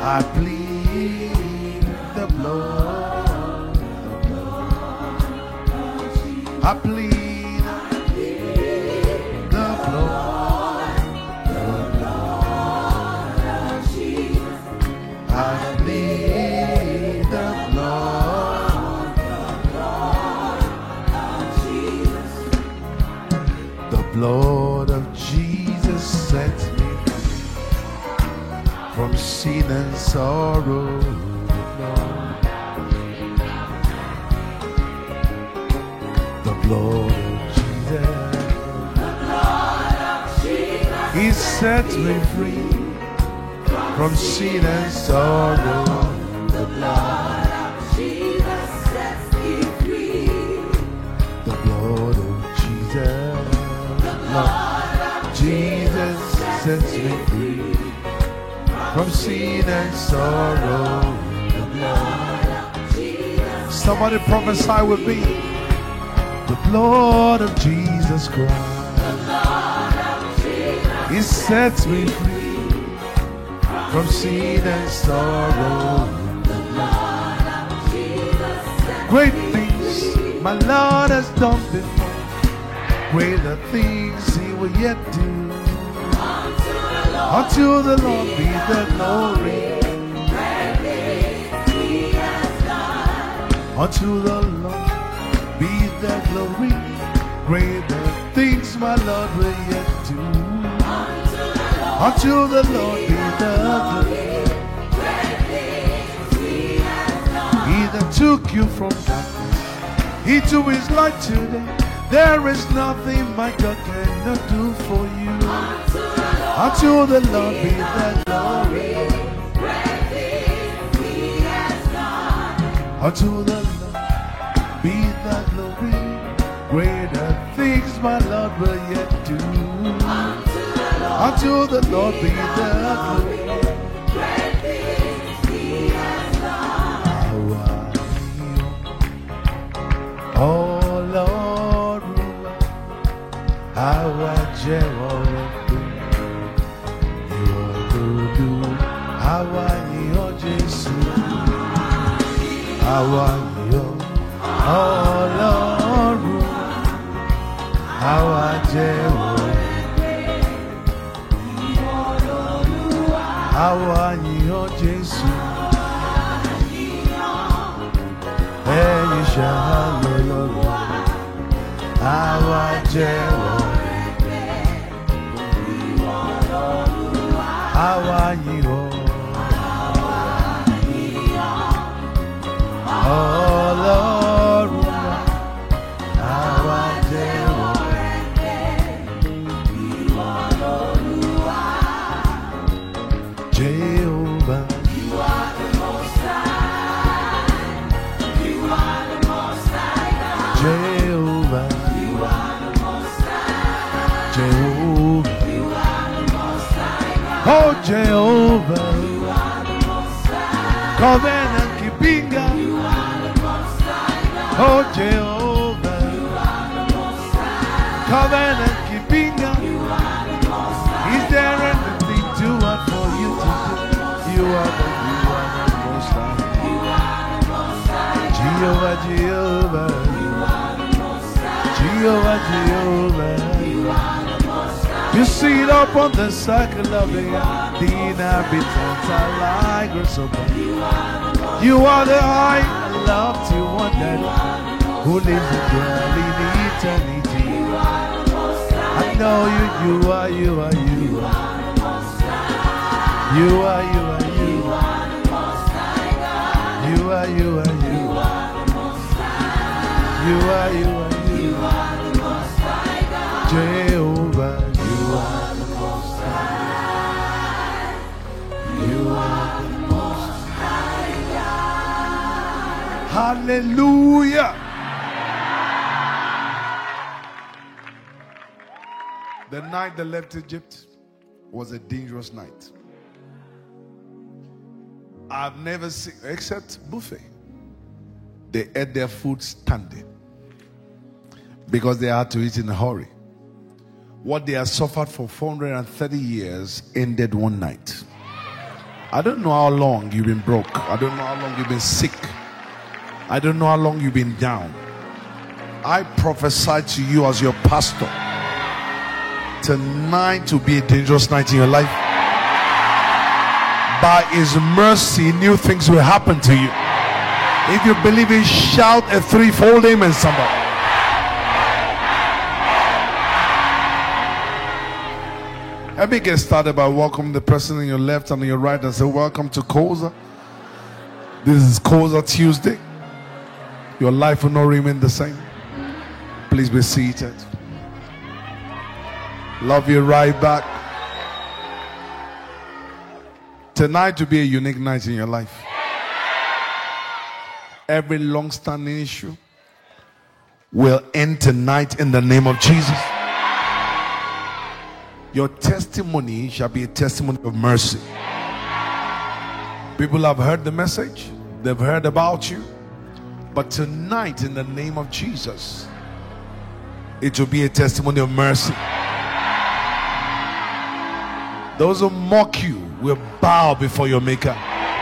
I plead the blood. I plead the blood. I plead the blood. The blood of Jesus sets me from sin and sorrow. The blood of Jesus, He sets me free from sin and sorrow. The blood of Jesus sets me free. The blood of Jesus, The blood of Jesus sets me free from sin and sorrow. The blood of Jesus. Somebody prophesy with me. The blood of Jesus Christ, The blood of Jesus. He sets me free from sin and sorrow. The blood of Jesus sets Great me things free. my Lord has done before. Greater things He will yet do. Unto the Lord be the glory. Great things He has done. Unto the Lord be the glory. Greater things my Lord will yet do. Unto the Lord be the glory. Great things He has done. He that took you from darkness, He to His light today. There is nothing my God cannot do for you. Unto the Lord be the glory. Great things He has done. Unto the Lord be the glory. Greater things my Lord will yet do. Unto the Lord be the glory. Great things He has done. Oh Lord, how I Oh Jehovah, covenant keeping God. Oh Jehovah, covenant keeping God. Is there anything too hard for you to do? You are the most high. Jehovah, Jehovah, Jehovah, Jehovah. You sit up on the circle of the earth, the inhabitants are like grasshoppers. You are the high and lofty one that who lives and dwells in eternity. I know you are. You are. You are. Jehovah. Hallelujah. The night they left Egypt was a dangerous night. I've never seen, except buffet. They ate their food standing because they had to eat in a hurry. What they had suffered for 430 years ended one night. I don't know how long you've been broke. I don't know how long you've been sick. I don't know how long you've been down. I prophesy to you as your pastor. Tonight will be a dangerous night in your life. By his mercy, new things will happen to you. If you believe it, shout a threefold amen, somebody. Let me get started by welcoming the person on your left and on your right and say, welcome to Koza. This is Koza Tuesday. Your life will not remain the same. Please be seated. Love you right back. Tonight will be a unique night in your life. Every long-standing issue will end tonight in the name of Jesus. Your testimony shall be a testimony of mercy. People have heard the message. They've heard about you. But tonight, in the name of Jesus, it will be a testimony of mercy. Those who mock you will bow before your Maker.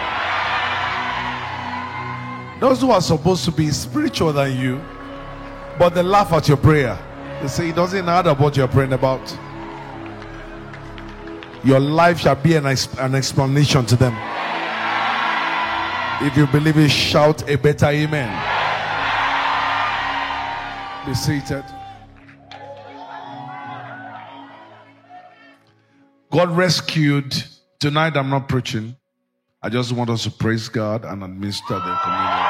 Those who are supposed to be spiritual than you, but they laugh at your prayer. They say it doesn't matter what you're praying about. Your life shall be an explanation to them. If you believe it, shout a better amen. Be seated. God rescued. Tonight I'm not preaching. I just want us to praise God and administer the communion.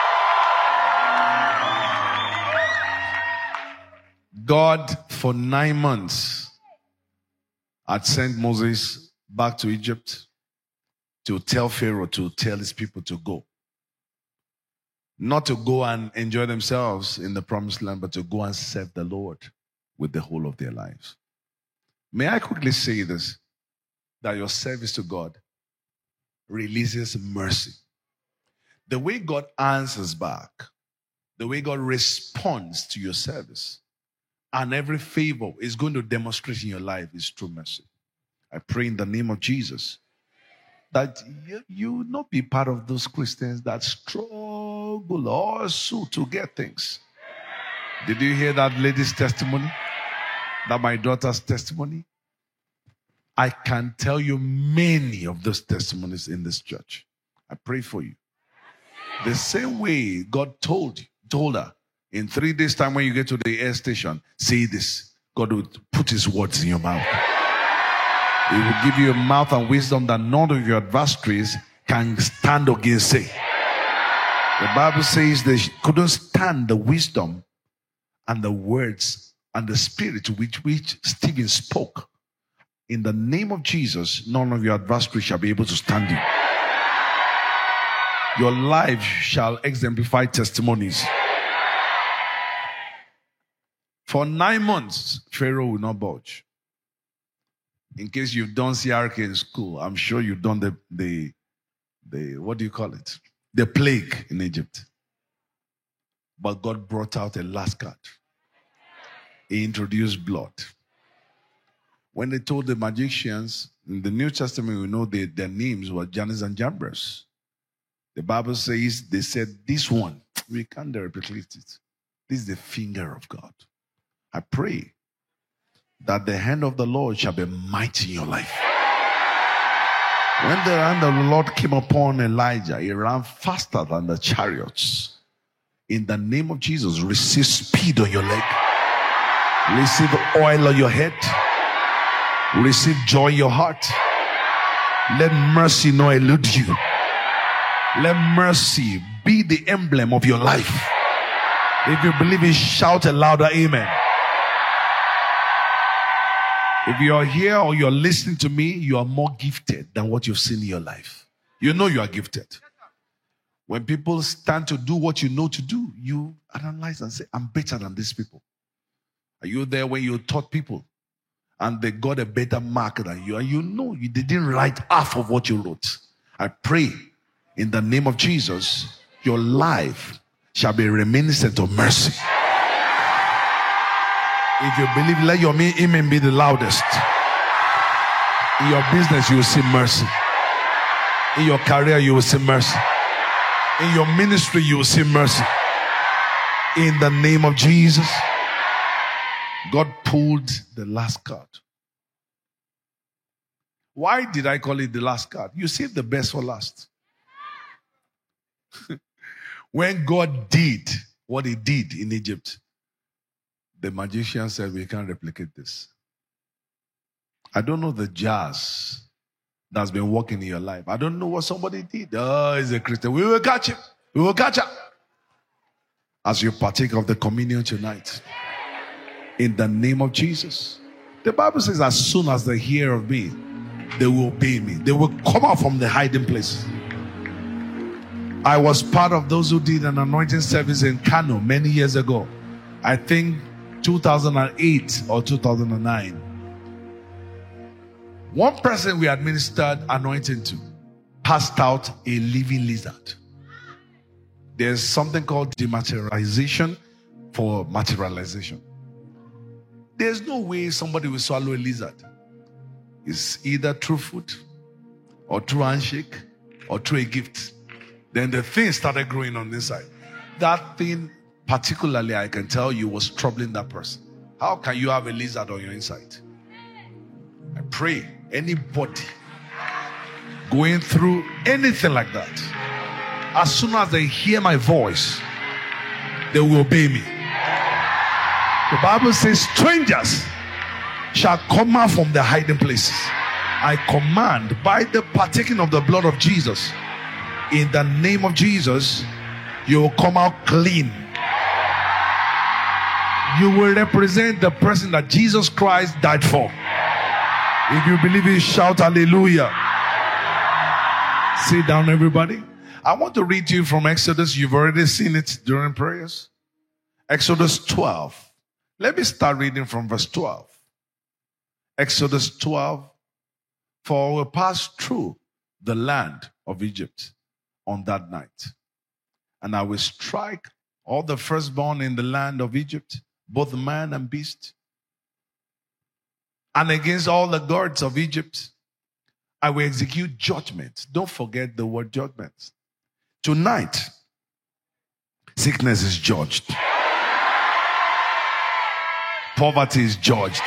God, for 9 months, had sent Moses back to Egypt to tell Pharaoh to tell his people to go. Not to go and enjoy themselves in the promised land, but to go and serve the Lord with the whole of their lives. May I quickly say this, that your service to God releases mercy. The way God answers back, the way God responds to your service, and every favor is going to demonstrate in your life is true mercy. I pray in the name of Jesus that you will not be part of those Christians that struggle also to get things. Did you hear that lady's testimony? That my daughter's testimony? I can tell you many of those testimonies in this church. I pray for you. The same way God told her, in 3 days' time when you get to the air station, say this. God will put his words in your mouth. He will give you a mouth and wisdom that none of your adversaries can stand against. Say. The Bible says they couldn't stand the wisdom and the words and the spirit which Stephen spoke. In the name of Jesus, none of your adversaries shall be able to stand you. Your life shall exemplify testimonies. For 9 months, Pharaoh will not budge. In case you've done CRK in school, I'm sure you've done the what do you call it? The plague in Egypt. But God brought out a last card. He introduced blood. When they told the magicians, in the New Testament, we know their names were Jannes and Jambres. The Bible says, they said, this one, we can't replicate it. This is the finger of God. I pray that the hand of the Lord shall be mighty in your life. When the hand of the Lord came upon Elijah, he ran faster than the chariots. In the name of Jesus, receive speed on your leg. Receive oil on your head. Receive joy in your heart. Let mercy not elude you. Let mercy be the emblem of your life. If you believe it, shout a louder amen. If you are here or you're listening to me, you are more gifted than what you've seen in your life. You know you are gifted. When people stand to do what you know to do, you analyze and say, I'm better than these people. Are you there when you taught people and they got a better mark than you? And you know you didn't write half of what you wrote. I pray in the name of Jesus, your life shall be reminiscent of mercy. If you believe, let your amen be the loudest. In your business, you will see mercy. In your career, you will see mercy. In your ministry, you will see mercy. In the name of Jesus. God pulled the last card. Why did I call it the last card? You saved the best for last. When God did what he did in Egypt, the magician said, we can't replicate this. I don't know the jazz that's been working in your life. I don't know what somebody did. Oh, he's a Christian. We will catch him. We will catch him. As you partake of the communion tonight, in the name of Jesus. The Bible says, as soon as they hear of me, they will obey me. They will come out from the hiding place. I was part of those who did an anointing service in Kano many years ago. I think 2008 or 2009. One person we administered anointing to passed out a living lizard. There's something called dematerialization for materialization. There's no way somebody will swallow a lizard. It's either through food or through handshake or through a gift. Then the thing started growing on this side. That thing, particularly, I can tell you, was troubling that person. How can you have a lizard on your inside? I pray anybody going through anything like that, as soon as they hear my voice, they will obey me. The Bible says strangers shall come out from the hiding places. I command by the partaking of the blood of Jesus, in the name of Jesus, you will come out clean. You will represent the person that Jesus Christ died for. If you believe it, shout hallelujah. Sit down, everybody. I want to read to you from Exodus. You've already seen it during prayers. Exodus 12. Let me start reading from verse 12. Exodus 12. For we passed through the land of Egypt on that night, and I will strike all the firstborn in the land of Egypt, both man and beast. And against all the gods of Egypt, I will execute judgment. Don't forget the word judgment. Tonight, sickness is judged. Poverty is judged.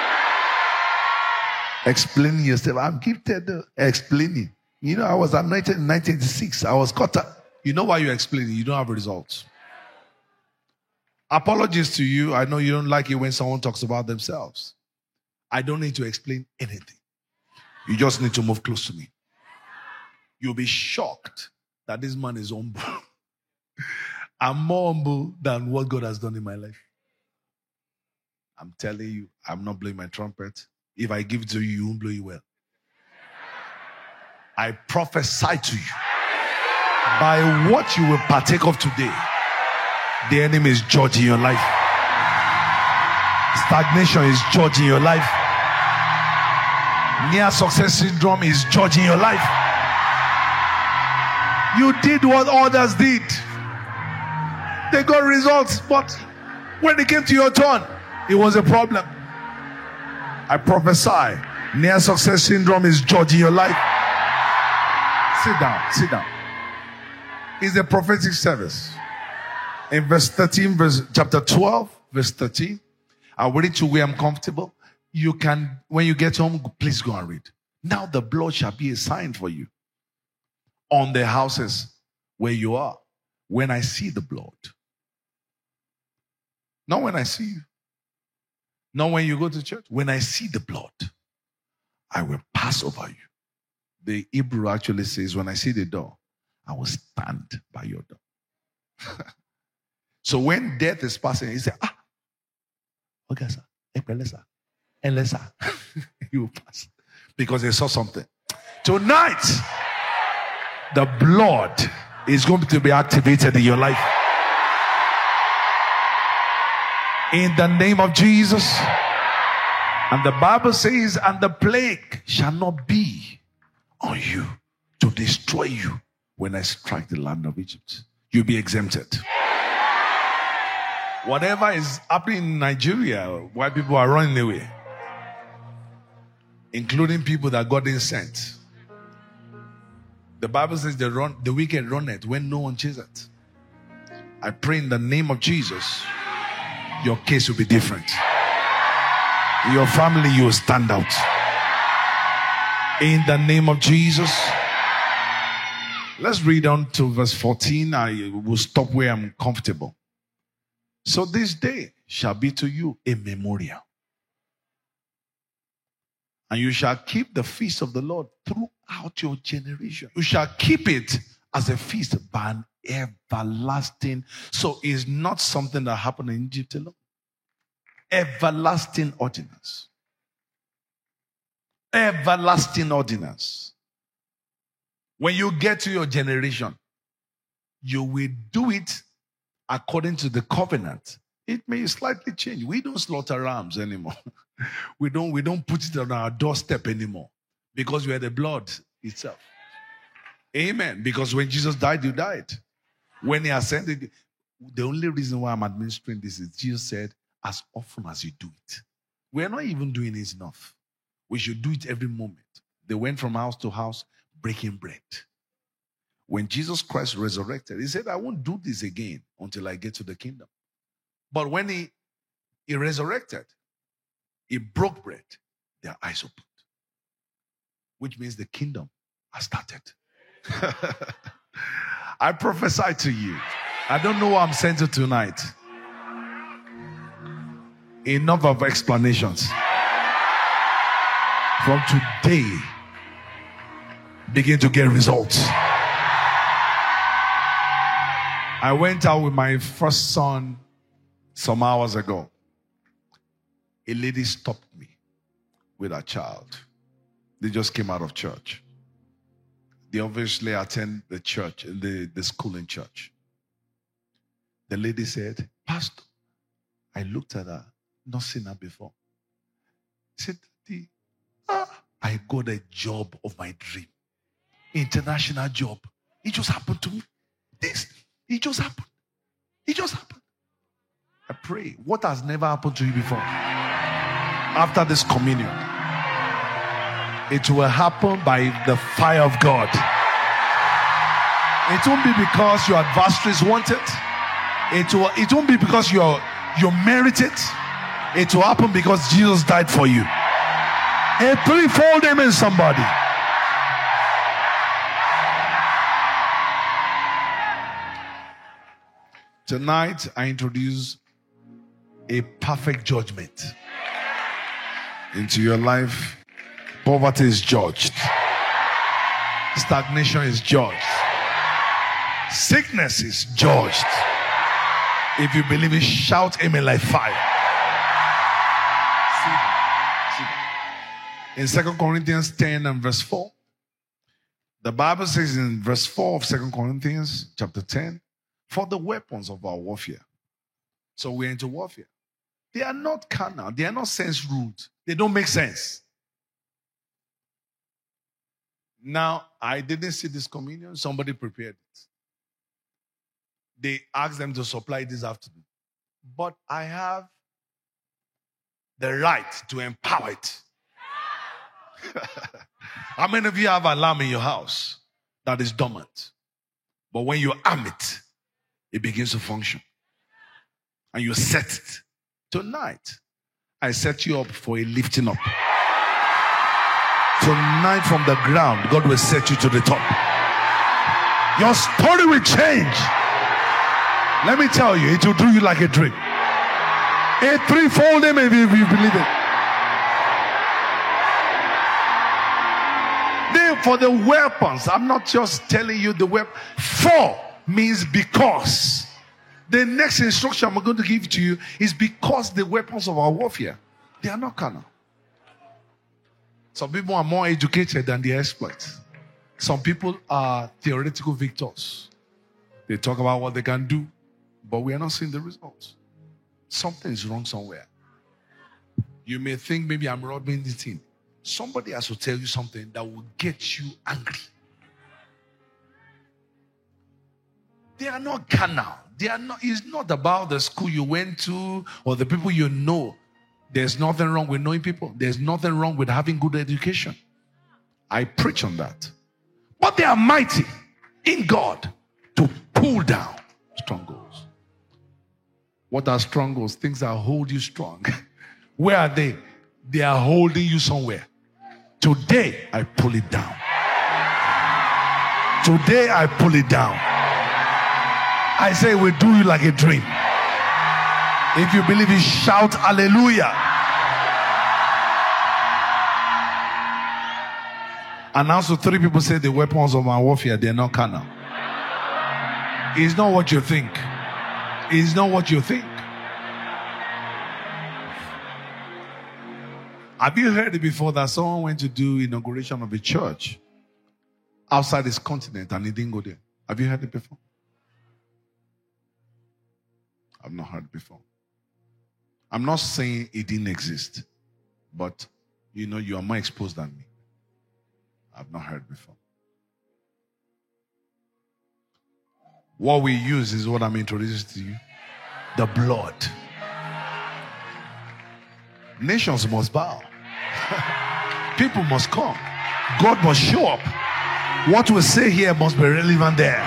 Explaining yourself. I'm gifted explaining. You know, I was anointed in 1986. I was caught up. You know why you're explaining? You don't have results. Apologies to you. I know you don't like it when someone talks about themselves. I don't need to explain anything. You just need to move close to me. You'll be shocked that this man is humble. I'm more humble than what God has done in my life. I'm telling you, I'm not blowing my trumpet. If I give it to you, you won't blow it well. I prophesy to you, by what you will partake of today, the enemy is judging your life. Stagnation is judging your life. Near success syndrome is judging your life. You did what others did. They got results, but when it came to your turn, it was a problem. I prophesy, near success syndrome is judging your life. Sit down, sit down. It's a prophetic service. In verse 13, chapter 12, verse 13, I'll read it to where I'm comfortable. You can, when you get home, please go and read. Now the blood shall be a sign for you on the houses where you are. When I see the blood. Not when I see you. Not when you go to church. When I see the blood, I will pass over you. The Hebrew actually says, when I see the door, I will stand by your door. So when death is passing, he said, okay, sir. You will pass. Because they saw something. Tonight, the blood is going to be activated in your life. In the name of Jesus. And the Bible says, and the plague shall not be on you to destroy you when I strike the land of Egypt. You'll be exempted. Whatever is happening in Nigeria, why people are running away, including people that God didn't send. The Bible says the wicked runneth when no one chases. I pray in the name of Jesus, your case will be different. In your family, you will stand out. In the name of Jesus. Let's read on to verse 14. I will stop where I'm comfortable. So this day shall be to you a memorial. And you shall keep the feast of the Lord throughout your generation. You shall keep it as a feast by an everlasting. So it's not something that happened in Egypt alone. Everlasting ordinance. Everlasting ordinance. When you get to your generation, you will do it according to the covenant. It may slightly change. We don't slaughter rams anymore. We don't put it on our doorstep anymore because we are the blood itself. Amen. Because when Jesus died, you died. When he ascended, the only reason why I'm administering this is Jesus said, as often as you do it. We're not even doing it enough. We should do it every moment. They went from house to house breaking bread. When Jesus Christ resurrected, he said, I won't do this again until I get to the kingdom. But when he resurrected, he broke bread, their eyes opened. Which means the kingdom has started. I prophesy to you. I don't know what I'm saying to tonight. Enough of explanations. From today, begin to get results. I went out with my first son some hours ago. A lady stopped me with her child. They just came out of church. They obviously attend the church, the school in church. The lady said, Pastor, I looked at her, not seen her before. She said, I got a job of my dream. International job. It just happened to me. It just happened. It just happened. I pray. What has never happened to you before? After this communion, it will happen by the fire of God. It won't be because your adversaries want it. It won't be because you merit it. It will happen because Jesus died for you. A threefold amen, somebody. Tonight, I introduce a perfect judgment into your life. Poverty is judged. Stagnation is judged. Sickness is judged. If you believe it, shout amen like fire. In 2 Corinthians 10 and verse 4, the Bible says in verse 4 of 2 Corinthians chapter 10, for the weapons of our warfare. So we're into warfare. They are not carnal. They are not sense ruled. They don't make sense. Now, I didn't see this communion. Somebody prepared it. They asked them to supply this afternoon. But I have the right to empower it. How many of you have an alarm in your house that is dormant? But when you arm it, it begins to function. And you set it. Tonight, I set you up for a lifting up. Tonight from the ground, God will set you to the top. Your story will change. Let me tell you, it will do you like a dream. A threefold amen if you believe it. For the weapons, I'm not just telling you the weapon. For means because. The next instruction I'm going to give to you is because the weapons of our warfare, they are not carnal. Some people are more educated than the experts. Some people are theoretical victors. They talk about what they can do, but we are not seeing the results. Something is wrong somewhere. You may think maybe I'm rubbing it in. Somebody has to tell you something that will get you angry. They are not carnal. They are not. It's not about the school you went to or the people you know. There's nothing wrong with knowing people. There's nothing wrong with having good education. I preach on that. But they are mighty in God to pull down strongholds. What are strongholds? Things that hold you strong. Where are they? They are holding you somewhere. Today, I pull it down. Today, I pull it down. I say, we do you like a dream. If you believe it, shout hallelujah. And also 3 people say the weapons of our warfare, they're not carnal. It's not what you think. It's not what you think. Have you heard it before that someone went to do inauguration of a church outside this continent and he didn't go there? Have you heard it before? I've not heard it before. I'm not saying it didn't exist, but you are more exposed than me. I've not heard before. What we use is what I'm introducing to you. The blood. Nations must bow. People must come. God must show up. What we say here must be relevant there.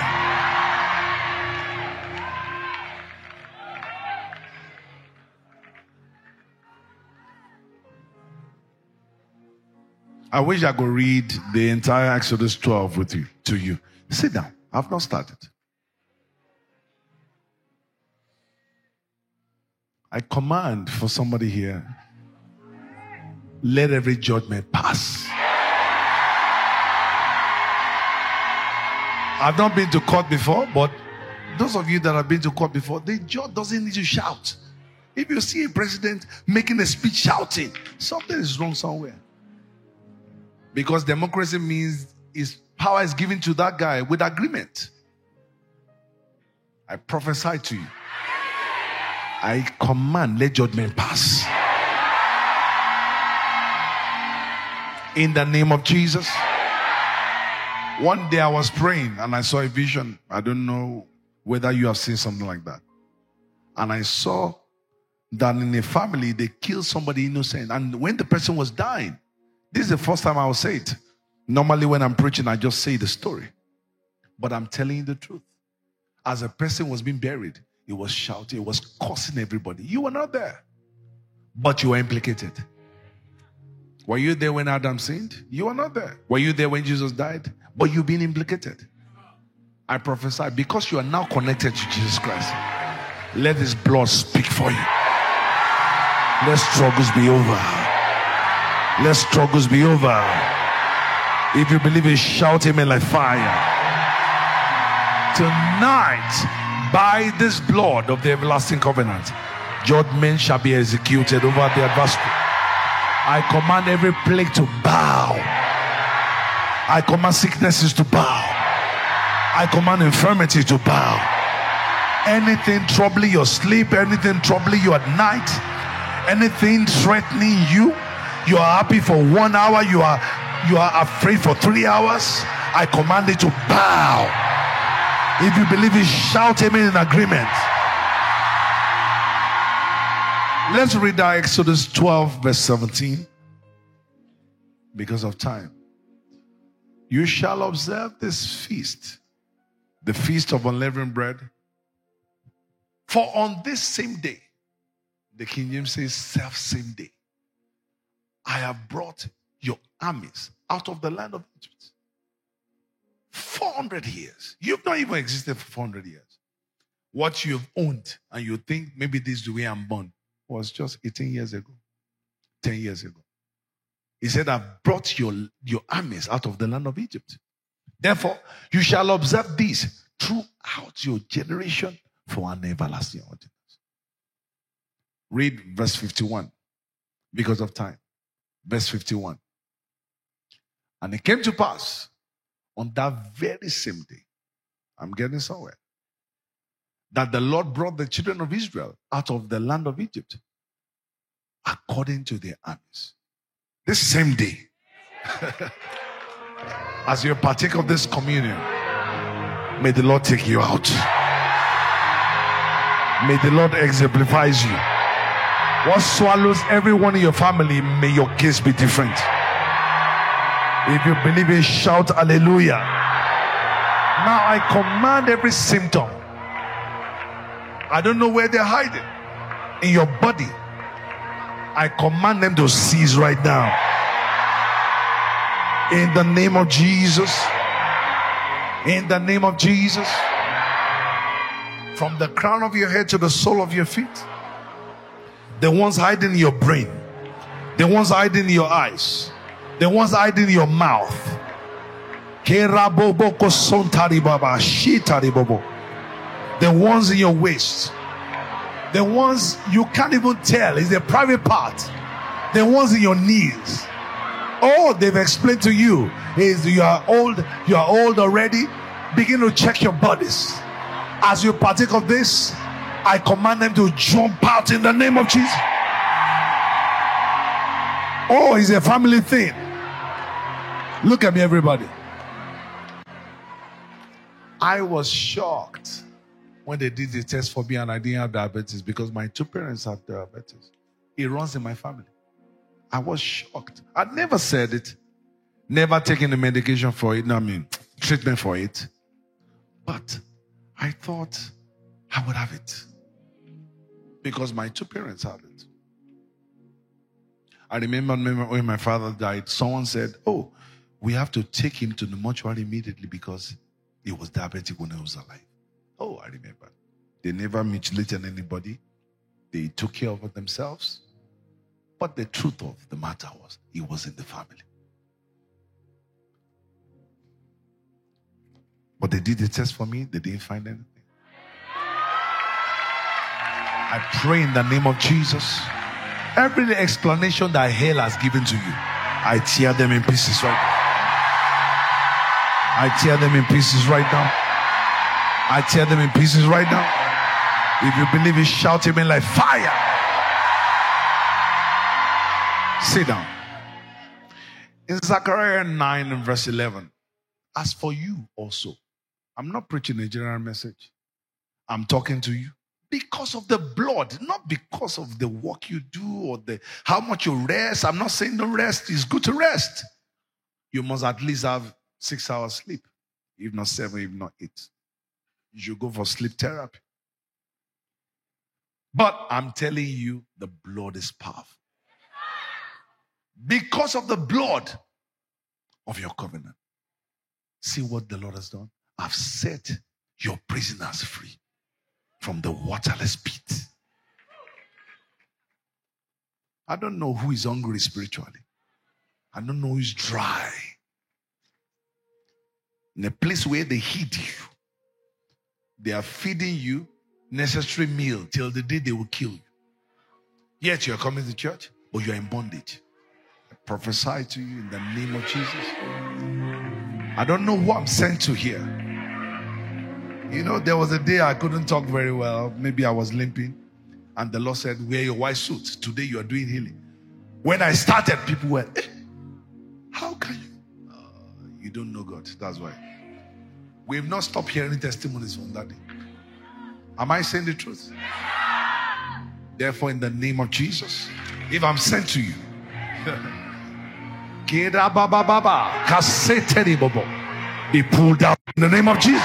I wish I could read the entire Exodus 12 with you, to you. Sit down. I've not started. I command for somebody here, let every judgment pass. I've not been to court before, but those of you that have been to court before, the judge doesn't need to shout. If you see a president making a speech shouting, something is wrong somewhere. Because democracy means his power is given to that guy with agreement. I prophesy to you. I command, let judgment pass. In the name of Jesus. One day I was praying and I saw a vision. I don't know whether you have seen something like that. And I saw that in a family, they killed somebody innocent. And when the person was dying, this is the first time I will say it. Normally when I'm preaching, I just say the story. But I'm telling you the truth. As a person was being buried, it was shouting, it was cursing everybody. You were not there, but you were implicated. Were you there when Adam sinned? You were not there. Were you there when Jesus died? But you've been implicated. I prophesy, because you are now connected to Jesus Christ, let his blood speak for you. Let struggles be over. Let struggles be over. If you believe it, shout amen like fire. Tonight, by this blood of the everlasting covenant, judgment shall be executed over the adversary. I command every plague to bow. I command sicknesses to bow. I command infirmity to bow. Anything troubling your sleep, anything troubling you at night, anything threatening you, you are happy for 1 hour, you are afraid for 3 hours, I command it to bow. If you believe it, shout amen in agreement. Let's read that Exodus 12 verse 17. Because of time. You shall observe this feast, the feast of unleavened bread. For on this same day, the King James says self same day, I have brought your armies out of the land of Egypt. 400 years. You've not even existed for 400 years. What you've owned and you think maybe this is the way I'm born was just 18 years ago, 10 years ago. He said, I've brought your armies out of the land of Egypt. Therefore, you shall observe this throughout your generation for an everlasting ordinance. Read verse 51 because of time. Verse 51. And it came to pass on that very same day, I'm getting somewhere, that the Lord brought the children of Israel out of the land of Egypt according to their armies. This same day, as you partake of this communion, may the Lord take you out. May the Lord exemplify you. What swallows everyone in your family, may your case be different. If you believe it, shout hallelujah. Now I command every symptom. I don't know where they're hiding in your body. I command them to cease right now. In the name of Jesus. In the name of Jesus. From the crown of your head to the sole of your feet. The ones hiding in your brain. The ones hiding in your eyes. The ones hiding in your mouth. The ones in your waist. The ones you can't even tell. It's a private part. The ones in your knees. All they've explained to you is you are old already. Begin to check your bodies. As you partake of this, I command them to jump out in the name of Jesus. Oh, it's a family thing. Look at me, everybody. I was shocked when they did the test for me and I didn't have diabetes because my two parents have diabetes. It runs in my family. I was shocked. I'd never said it. Never taken the medication for it. Treatment for it. But I thought I would have it. Because my two parents have it. I remember when my father died, someone said, oh, we have to take him to the mortuary immediately because he was diabetic when he was alive. Oh, I remember. They never mutilated anybody. They took care of themselves. But the truth of the matter was, he was in the family. But they did the test for me. They didn't find anything. I pray in the name of Jesus. Every explanation that hell has given to you, I tear them in pieces right now. I tear them in pieces right now. I tear them in pieces right now. If you believe it, shout amen like fire. Sit down. In Zechariah 9 and verse 11, as for you also, I'm not preaching a general message. I'm talking to you because of the blood, not because of the work you do or how much you rest. I'm not saying don't rest. It's good to rest. You must at least have 6 hours sleep, if not 7, if not 8. You should go for sleep therapy. But I'm telling you, the blood is powerful. Because of the blood of your covenant. See what the Lord has done? I've set your prisoners free from the waterless pit. I don't know who is hungry spiritually. I don't know who is dry. In a place where they hid you, they are feeding you necessary meal till the day they will kill you. Yet you are coming to church, but you are in bondage. I prophesy to you in the name of Jesus. I don't know who I'm sent to here. You know, there was a day I couldn't talk very well. Maybe I was limping. And the Lord said, wear your white suit. Today you are doing healing. When I started, people were, how can you? You don't know God. That's why. We have not stopped hearing testimonies from that day. Am I saying the truth? Therefore, in the name of Jesus, if I'm sent to you, be pulled out in the name of Jesus.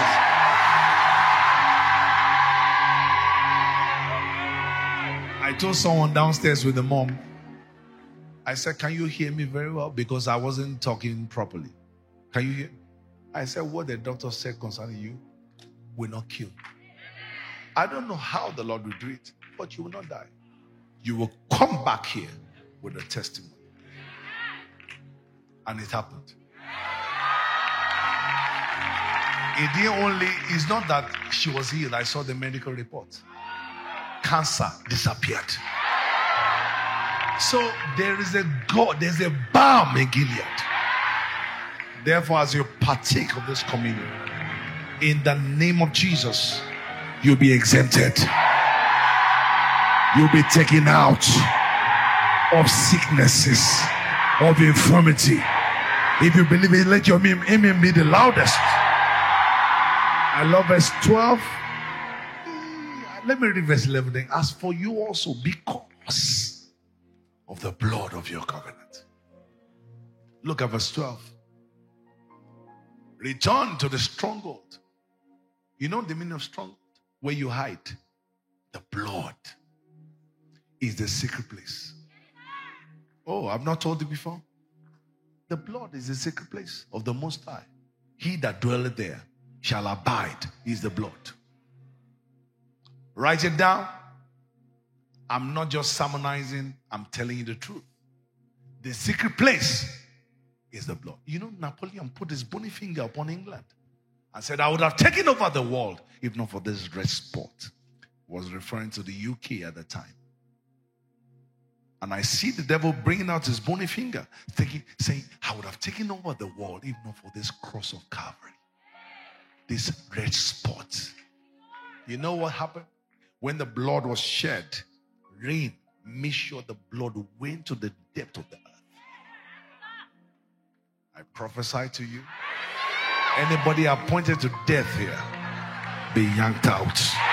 I told someone downstairs with the mom, I said, can you hear me very well? Because I wasn't talking properly. Can you hear? I said, what the doctor said concerning you will not kill. I don't know how the Lord will do it, but you will not die. You will come back here with a testimony. And it happened. It's not that she was healed. I saw the medical report. Cancer disappeared. So there's a balm in Gilead. Therefore, as you partake of this communion, in the name of Jesus, you'll be exempted. You'll be taken out of sicknesses, of infirmity. If you believe it, let your amen be the loudest. I love verse 12. Let me read verse 11 then. As for you also, because of the blood of your covenant. Look at verse 12. Return to the stronghold You know the meaning of stronghold? Where you hide. The blood is the secret place. Oh, I've not told you before. The blood is the secret place of the Most High. He that dwelleth there shall abide is the blood. Write it down. I'm not just sermonizing, I'm telling you the truth. The secret place is the blood. You know, Napoleon put his bony finger upon England and said, I would have taken over the world if not for this red spot. Was referring to the UK at the time. And I see the devil bringing out his bony finger, saying, I would have taken over the world if not for this cross of Calvary. This red spot. You know what happened? When the blood was shed, rain made sure the blood went to the depth of the earth. I prophesy to you, anybody appointed to death here, be yanked out.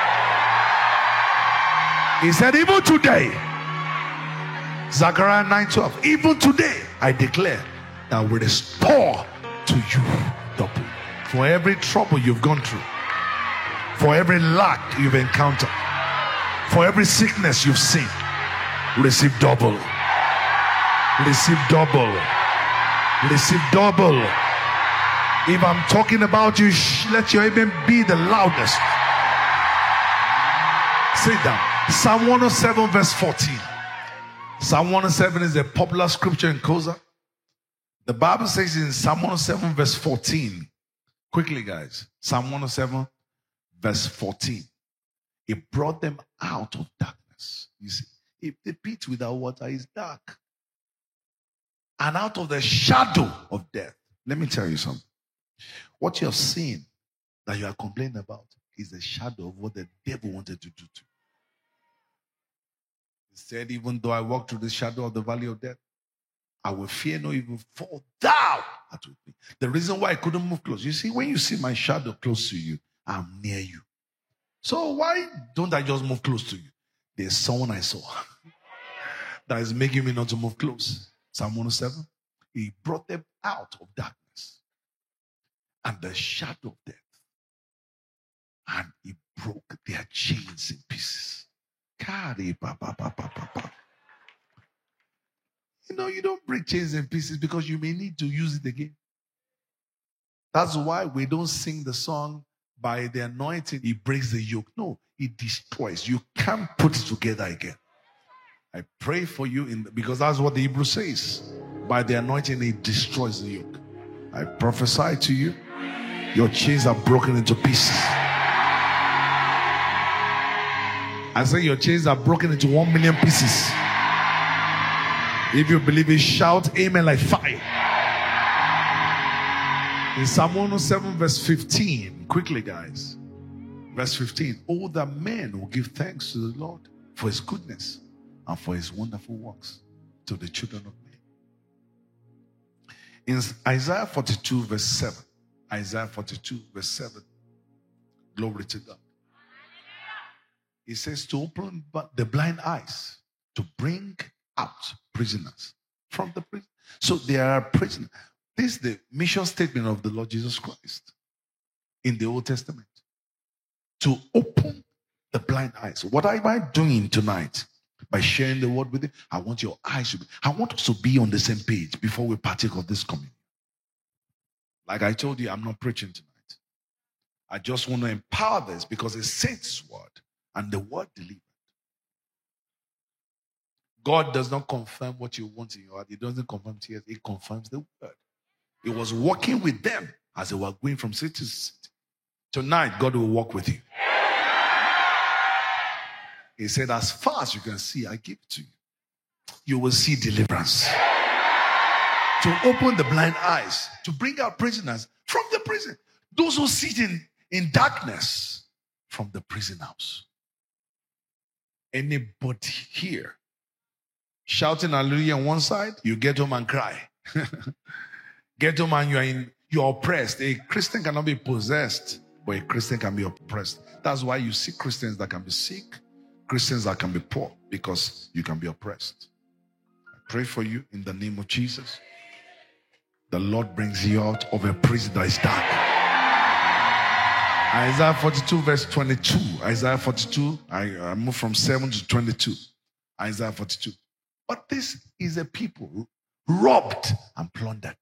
He said, even today, Zechariah 9:12, even today, I declare that I will restore to you double. For every trouble you've gone through, for every lack you've encountered, for every sickness you've seen, receive double. Receive double. Receive double. If I'm talking about you, let your amen be the loudest. Sit down. Psalm 107 verse 14. Psalm 107 is a popular scripture in Kosa. The Bible says in Psalm 107 verse 14. Quickly, guys. Psalm 107 verse 14. It brought them out of darkness. You see, if the pit without water is dark, and out of the shadow of death. Let me tell you something. What you have seen that you are complaining about is the shadow of what the devil wanted to do to you. He said, even though I walk through the shadow of the valley of death, I will fear no evil, for thou art with me. The reason why I couldn't move close, you see, when you see my shadow close to you, I'm near you. So why don't I just move close to you? There's someone I saw that is making me not to move close. Psalm 107, he brought them out of darkness and the shadow of death, and he broke their chains in pieces. You know, you don't break chains in pieces because you may need to use it again. That's why we don't sing the song, by the anointing, he breaks the yoke. No, he destroys. You can't put it together again. I pray for you because that's what the Hebrew says. By the anointing, he destroys the yoke. I prophesy to you, your chains are broken into pieces. I say your chains are broken into 1 million pieces. If you believe it, shout amen like fire. In Psalm 107 verse 15, quickly guys. Verse 15, all the men will give thanks to the Lord for his goodness and for his wonderful works to the children of men. In Isaiah 42 verse 7, Isaiah 42 verse 7, glory to God. He says to open the blind eyes, to bring out prisoners from the prison. So there are prisoners. This is the mission statement of the Lord Jesus Christ in the Old Testament. To open the blind eyes. What am I doing tonight? By sharing the word with you, I want your eyes to be, I want us to be on the same page before we partake of this communion. Like I told you, I'm not preaching tonight. I just want to empower this because it's Saint's word and the word delivered. God does not confirm what you want in your heart. He doesn't confirm tears. He confirms the word. He was walking with them as they were going from city to city. Tonight, God will walk with you. He said, as far as you can see, I give it to you. You will see deliverance. To open the blind eyes, to bring out prisoners from the prison. Those who sit in darkness from the prison house. Anybody here shouting hallelujah on one side, you get home and cry. Get home and you're oppressed. A Christian cannot be possessed, but a Christian can be oppressed. That's why you see Christians that can be sick, Christians that can be poor, because you can be oppressed. I pray for you in the name of Jesus. The Lord brings you out of a prison that is dark Isaiah 42 verse 22. Isaiah 42, I move from 7 to 22. Isaiah 42. But this is a people robbed and plundered.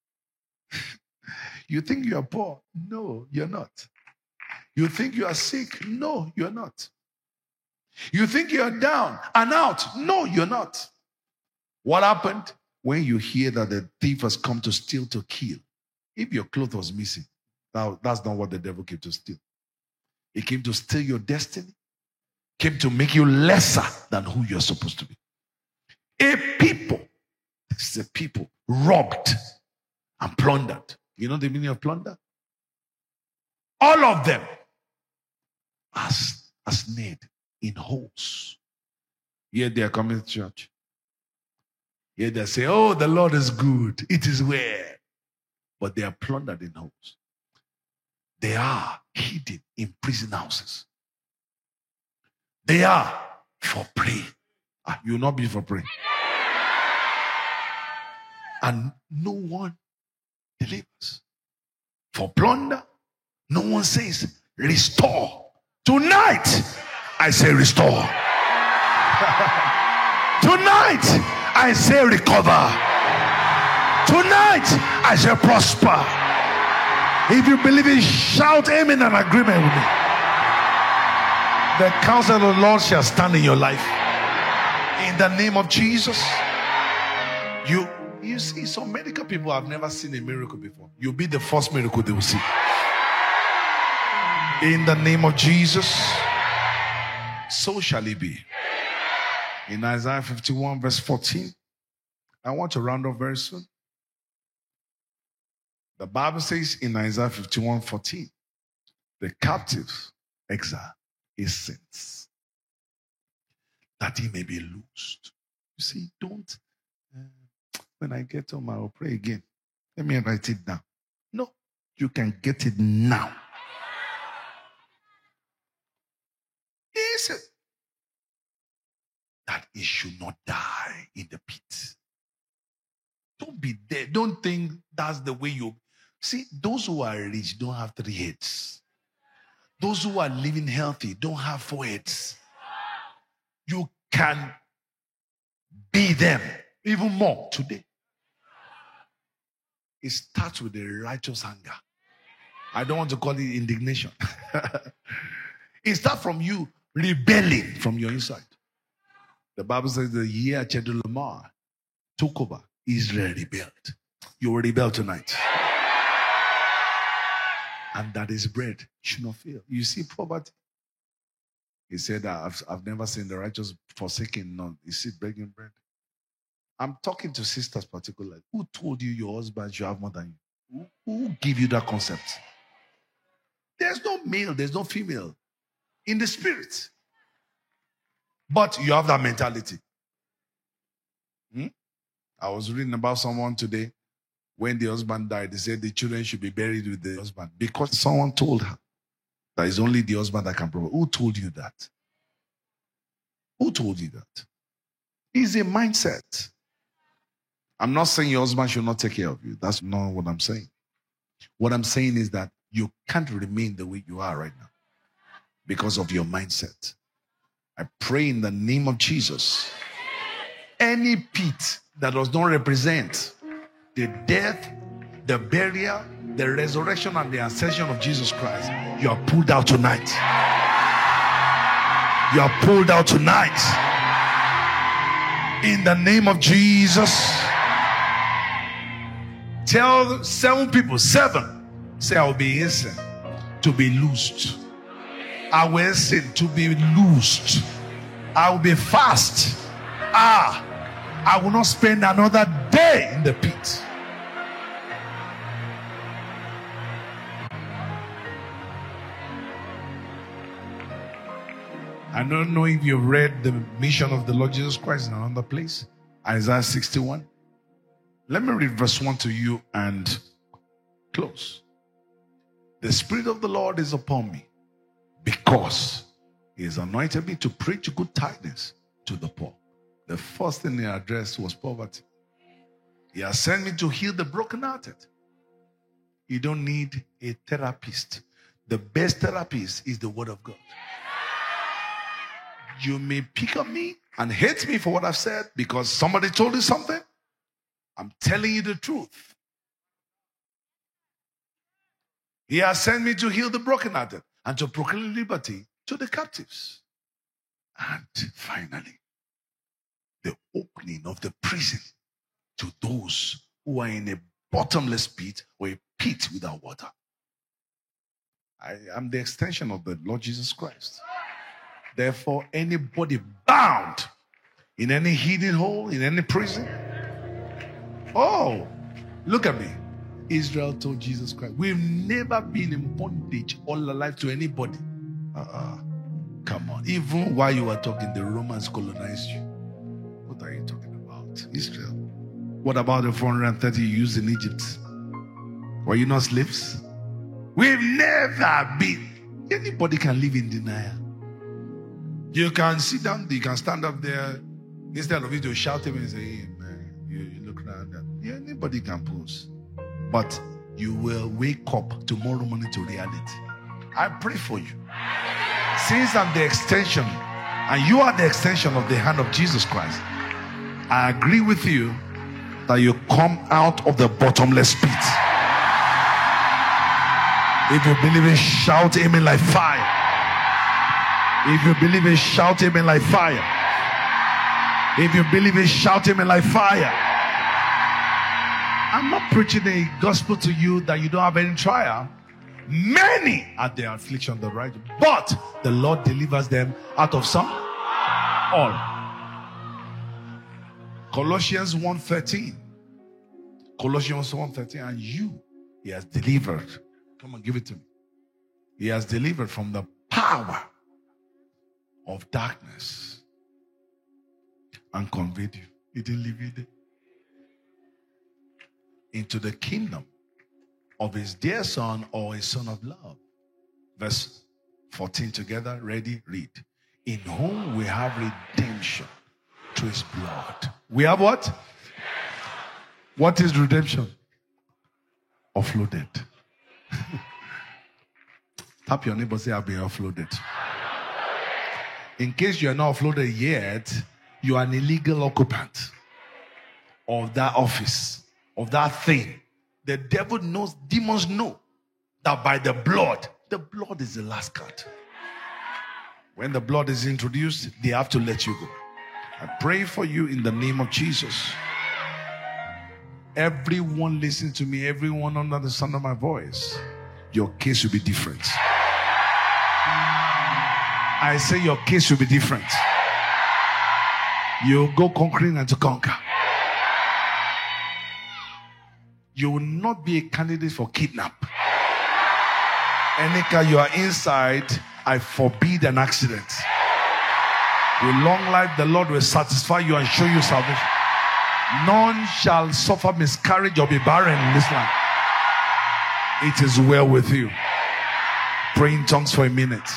You think you are poor? No, you're not. You think you are sick? No, you're not. You think you're down and out? No, you're not. What happened? When you hear that the thief has come to steal, to kill, if your clothes was missing, that's not what the devil came to steal. He came to steal your destiny, came to make you lesser than who you're supposed to be. A people, this is a people robbed and plundered. You know the meaning of plunder? All of them are snared in holes. Yet they are coming to church. Yet they say, oh, the Lord is good. It is well. But they are plundered in holes. They are hidden in prison houses. They are for prey. You will not be for prey. And no one delivers. For plunder, no one says, restore. Tonight, I say restore. Tonight, I say recover. Tonight, I say prosper. If you believe it, shout amen and agreement with me. The counsel of the Lord shall stand in your life. In the name of Jesus. You see, some medical people have never seen a miracle before. You'll be the first miracle they will see. In the name of Jesus, so shall it be. In Isaiah 51 verse 14, I want to round off very soon. The Bible says in Isaiah 51:14, the captive's exile is sins, that he may be loosed. You see, don't, when I get home, I will pray again. Let me write it down. No, you can get it now. Listen, that he should not die in the pit. Don't be there. Don't think that's the way you... See, those who are rich don't have 3 heads. Those who are living healthy don't have 4 heads. You can be them even more today. It starts with a righteous anger. I don't want to call it indignation. It starts from you rebelling from your inside. The Bible says the year Chedorlaomer took over, Israel rebelled. You will rebel tonight. And that is bread should not fail. You see poverty. He said that I've never seen the righteous forsaken none. You see begging bread. I'm talking to sisters particularly. Who told you your husband should have more than you? Who gave you that concept? There's no male, there's no female in the spirit. But you have that mentality. I was reading about someone today. When the husband died, they said the children should be buried with the husband because someone told her that it's only the husband that can provide. Who told you that? Who told you that? It's a mindset. I'm not saying your husband should not take care of you. That's not what I'm saying. What I'm saying is that you can't remain the way you are right now because of your mindset. I pray in the name of Jesus, any pit that does not represent the death, the burial, the resurrection, and the ascension of Jesus Christ, you are pulled out tonight. You are pulled out tonight. In the name of Jesus. Tell 7 people, 7, say I will be innocent to be loosed. I will sin to be loosed. I will be fast. I will not spend another day in the pit. I don't know if you've read the mission of the Lord Jesus Christ in another place. Isaiah 61. Let me read verse 1 to you and close. The Spirit of the Lord is upon me because He has anointed me to preach good tidings to the poor. The first thing He addressed was poverty. He has sent me to heal the brokenhearted. You don't need a therapist The best therapist is the word of God. You may pick on me and hate me for what I've said because somebody told you something. I'm telling you the truth. He has sent me to heal the brokenhearted and to proclaim liberty to the captives. And finally, the opening of the prison to those who are in a bottomless pit or a pit without water. I am the extension of the Lord Jesus Christ. Therefore, anybody bound in any hidden hole, in any prison, oh, look at me. Israel told Jesus Christ, we've never been in bondage all our life to anybody. Come on. Even while you were talking, the Romans colonized you. What are you talking about? Israel. What about the 430 years in Egypt? Were you not slaves? We've never been. Anybody can live in denial. You can sit down, you can stand up there. Instead of you to shout him and say, hey, man, you look around. Yeah, anybody can pose. But you will wake up tomorrow morning to reality. I pray for you. Since I'm the extension, and you are the extension of the hand of Jesus Christ, I agree with you that you come out of the bottomless pit. If you believe it, shout amen like fire. If you believe it, shout amen like fire. If you believe it, shout amen like fire. I'm not preaching a gospel to you that you don't have any trial. Many are the affliction of the righteous, but the Lord delivers them out of some, all. Colossians 1:13. Colossians 1:13, and you, he has delivered. Come on, give it to me. He has delivered from the power of darkness and conveyed you. He didn't leave you there. Into the kingdom of his dear son, or his son of love. Verse 14 together. Ready? Read. In whom we have redemption through his blood. We have what? What is redemption? Offloaded. Tap your neighbor, say, I've been offloaded. In case you are not offloaded yet, you are an illegal occupant of that office, of that thing. The devil knows, demons know that by the blood is the last card. When the blood is introduced, they have to let you go. I pray for you in the name of Jesus. Everyone listening to me, everyone under the sound of my voice, your case will be different. I say your case will be different. You'll go conquering and to conquer. You will not be a candidate for kidnap. Any car you are inside, I forbid an accident. With long life, the Lord will satisfy you and show you salvation. None shall suffer miscarriage or be barren in this land. It is well with you. Pray in tongues for a minute.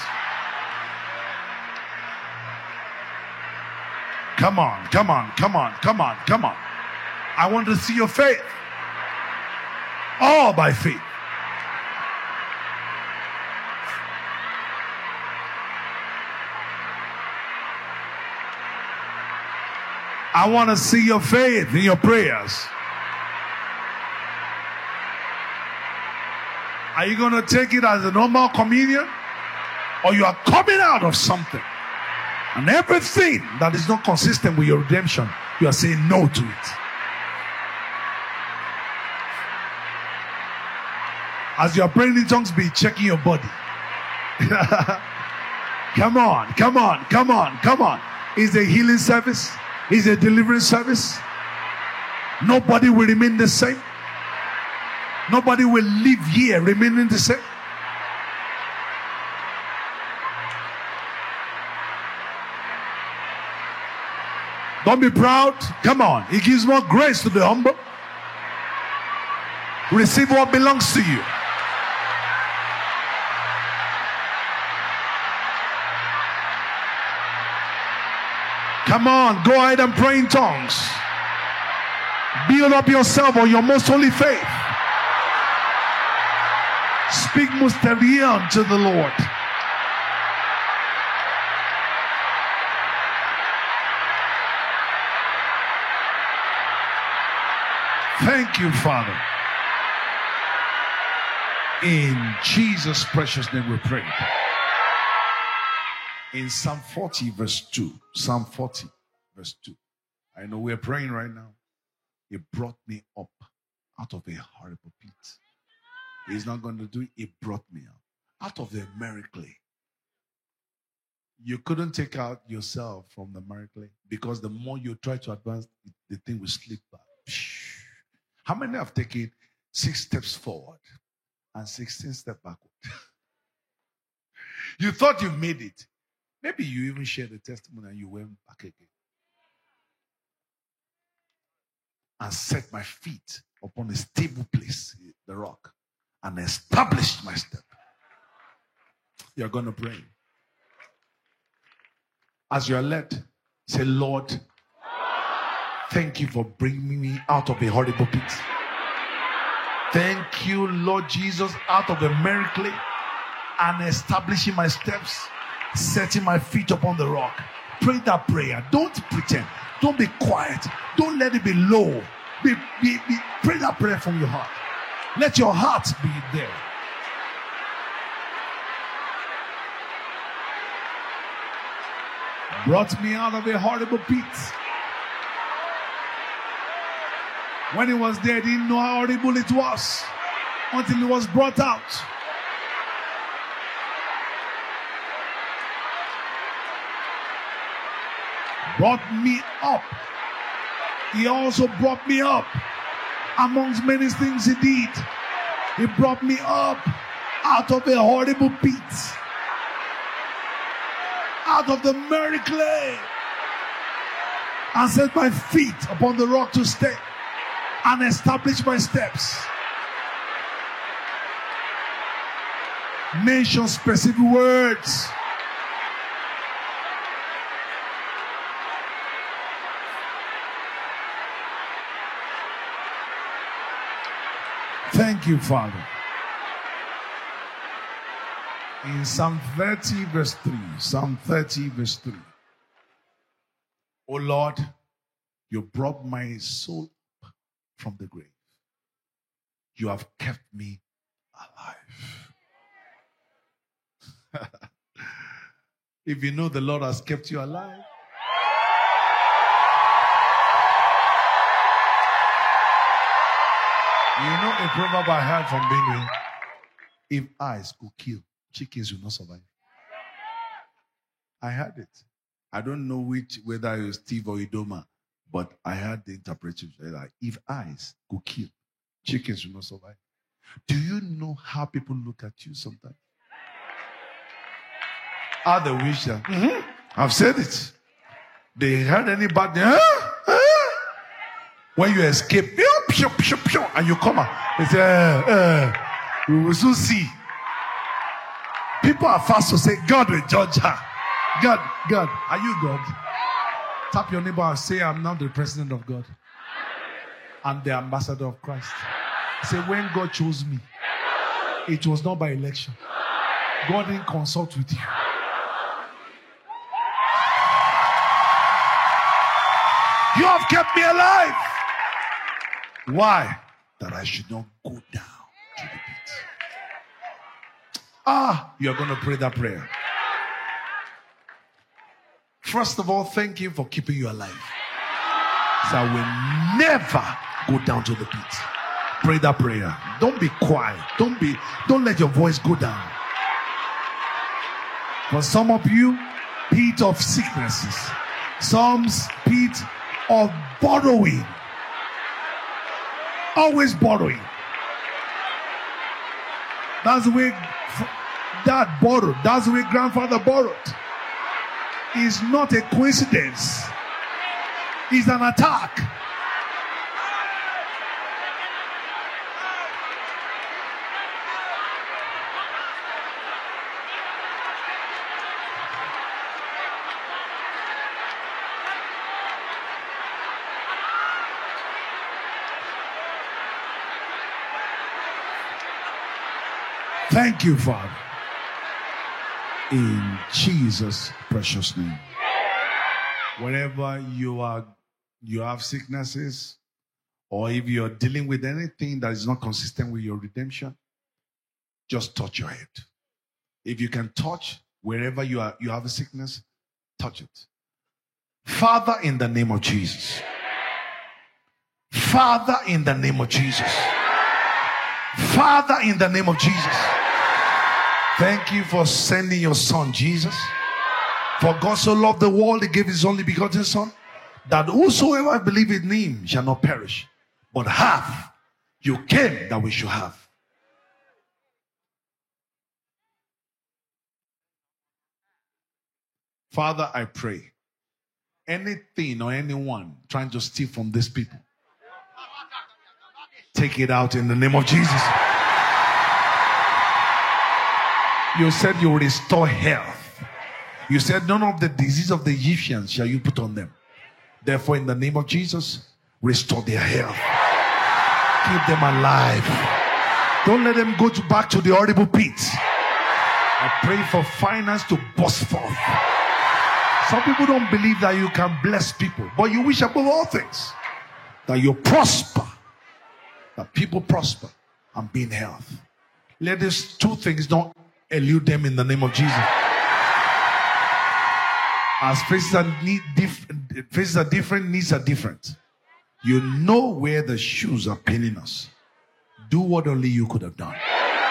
Come on, come on, come on, come on, come on. I want to see your faith. All by faith. I want to see your faith in your prayers. Are you going to take it as a normal communion? Or you are coming out of something? And everything that is not consistent with your redemption, you are saying no to it. As you are praying in tongues, be checking your body. Come on, come on, come on, come on. Is a healing service? Is a deliverance service? Nobody will remain the same. Nobody will live here remaining the same. Don't be proud. Come on. He gives more grace to the humble. Receive what belongs to you. Come on, go ahead and pray in tongues. Build up yourself on your most holy faith. Speak Musterion to the Lord. Thank you, Father. In Jesus' precious name we pray. In Psalm 40 verse 2. Psalm 40 verse 2. I know we're praying right now. He brought me up out of a horrible pit. He's not going to do it. He brought me out of the merry clay. You couldn't take out yourself from the merry clay because the more you try to advance, the thing will slip back. How many have taken 6 steps forward and 16 steps backward? You thought you made it. Maybe you even shared the testimony and you went back again. And set my feet upon a stable place, the rock, and established my step. You're going to pray. As you are led, say, Lord, thank you for bringing me out of a horrible pit. Thank you, Lord Jesus, out of the merry clay and establishing my steps, setting my feet upon the rock. Pray that prayer. Don't pretend. Don't be quiet. Don't let it be low. Pray that prayer from your heart. Let your heart be there. Brought me out of a horrible pit. When he was there, he didn't know how horrible it was until he was brought out. Brought me up. He also brought me up. Amongst many things he did, he brought me up out of a horrible pit, out of the merry clay, and set my feet upon the rock to stay and establish my steps. Mention specific words. Thank you, Father. In Psalm 30 verse 3. Psalm 30 verse 3. O Lord, you brought my soul up from the grave. You have kept me alive. If you know the Lord has kept you alive, you know a proverb I heard from Benue. If eyes could kill, chickens will not survive. I heard it. I don't know whether it was Steve or Idoma, but I heard the interpretation like, if eyes could kill, chickens will not survive. Do you know how people look at you sometimes? How they wish that. I've said it. They heard anybody, when you escape, and you come out, they say, we will soon see. People are fast to say, God will judge her. God, are you God? Tap your neighbor and say, I'm now the president of God. I'm the ambassador of Christ. Say, when God chose me, it was not by election. God didn't consult with you. You have kept me alive. Why? That I should not go down to the pit. You are going to pray that prayer. First of all, thank you for keeping you alive. So I will never go down to the pit. Pray that prayer. Don't be quiet. Don't let your voice go down. For some of you, pit of sicknesses. Some pit of borrowing. Always borrowing. That's the way dad borrowed. That's the way grandfather borrowed. It's not a coincidence. It's an attack. Thank you, Father. In Jesus' precious name. Wherever you have sicknesses, or if you're dealing with anything that is not consistent with your redemption, just touch your head. If you can touch wherever you have a sickness, touch it. Father, in the name of Jesus. Father, in the name of Jesus. Father, in the name of Jesus. Thank you for sending your son, Jesus. For God so loved the world, he gave his only begotten son, that whosoever believe in him shall not perish, but have. You came that we should have. Father, I pray, anything or anyone trying to steal from these people, take it out in the name of Jesus. You said you will restore health. You said none of the disease of the Egyptians shall you put on them. Therefore, in the name of Jesus, restore their health. Keep them alive. Don't let them go back to the horrible pit. I pray for finance to burst forth. Some people don't believe that you can bless people, but you wish above all things that you prosper, that people prosper and be in health. Let these two things don't elude them in the name of Jesus. As faces are different, needs are different. You know where the shoes are pinning us. Do what only you could have done.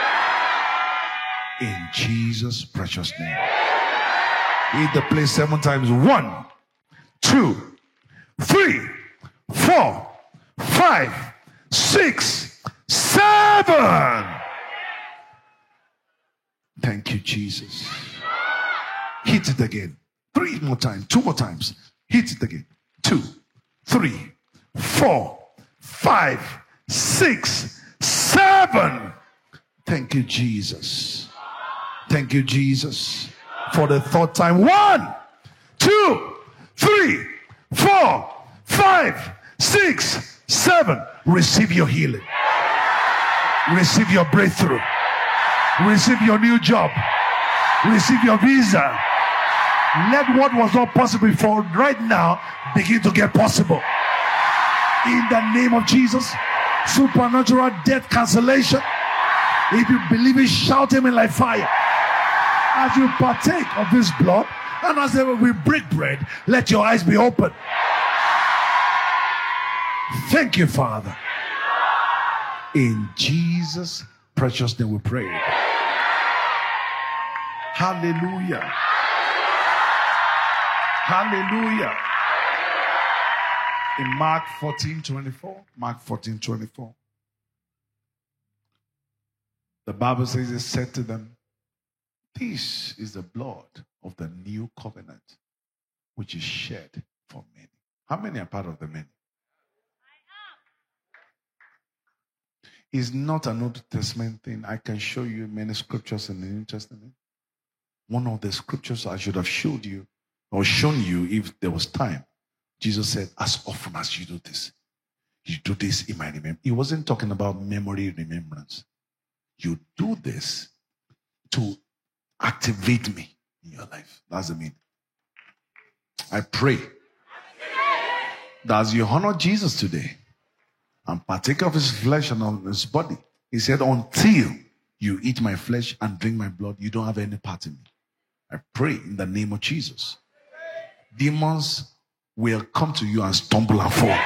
In Jesus' precious name. Hit the place 7 times. 1, 2, 3, 4, 5, 6, 7. Thank you, Jesus. Hit it again. 3 more times. 2 more times. Hit it again. 2, 3, 4, 5, 6, 7. Thank you, Jesus. Thank you, Jesus. For the 3rd time. 1, 2, 3, 4, 5, 6, 7. Receive your healing. Receive your breakthrough. Receive your new job. Receive your visa. Let what was not possible before right now begin to get possible. In the name of Jesus. Supernatural death cancellation. If you believe it, shout him in like fire. As you partake of this blood, and as we break bread, let your eyes be open. Thank you, Father. In Jesus' precious name we pray. Hallelujah. Hallelujah. In Mark 14:24, Mark 14:24, the Bible says, it said to them, this is the blood of the new covenant, which is shed for many. How many are part of the many? It's not an Old Testament thing. I can show you many scriptures in the New Testament. One of the scriptures I should have showed you or shown you if there was time. Jesus said, as often as you do this, you do this in my remembrance. He wasn't talking about memory remembrance. You do this to activate me in your life. That's the meaning. I pray that as you honor Jesus today and partake of his flesh and of his body, he said, until you eat my flesh and drink my blood, you don't have any part in me. I pray in the name of Jesus. Demons will come to you and stumble and fall.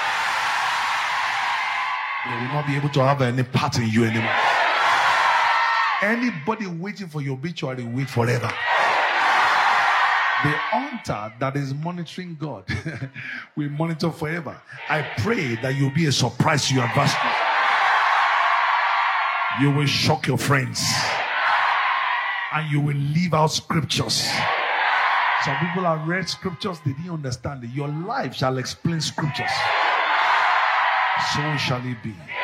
They will not be able to have any part in you anymore. Anybody waiting for your obituary will wait forever. The altar that is monitoring God will monitor forever. I pray that you'll be a surprise to your adversaries. You will shock your friends. And you will leave out scriptures. Some people have read scriptures, they didn't understand it. Your life shall explain scriptures. So shall it be.